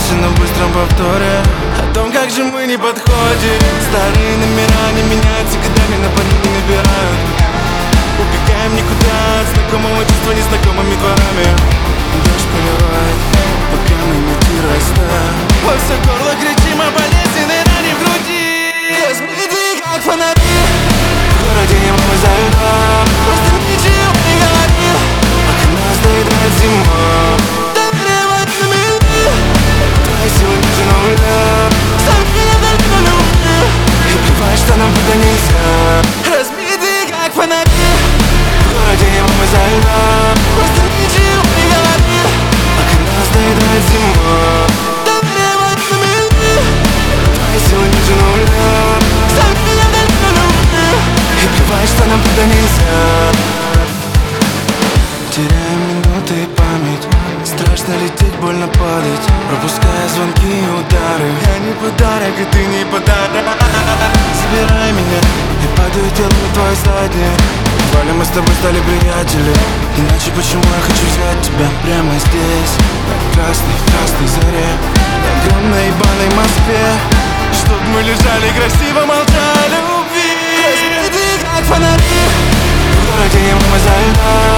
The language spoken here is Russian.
дальше на быстром повторе о том, как же мы не подходим. Старые номера не меняются годами, на память не набирают. Убегаем никуда от знакомого чувства незнакомыми дворами. Дождь поливает, пока мы мути растаем. Во все горло кричим о болезненной ране в груди. Разбиты как фонари, в городе небо мы за льдом. Просто ничего не говори, пока нас доедает зима. Доверие в этом мире, твои силы ниже нуля. Сам меня только на любви, и плевать, что нам это нельзя. Разбиты как фонари, в городе небо мы за льдом. Просто ничего не говори, пока нас доедает зима. Доверие в этом мире, твои силы ниже нуля. Сам меня только на любви, и плевать, что нам это нельзя. Теряем минуты и память, страшно лететь, больно падать, пропуская звонки и удары. Я не подарок, и ты не подарок. Забирай меня, и падаю тело на твой задник. Вали, мы с тобой стали приятели, иначе почему я хочу взять тебя прямо здесь, на красной заре, на огромной ебаной Москве, чтоб мы лежали красиво, молчали любви. Разбиты как фонари, в городе небо мы за льдом.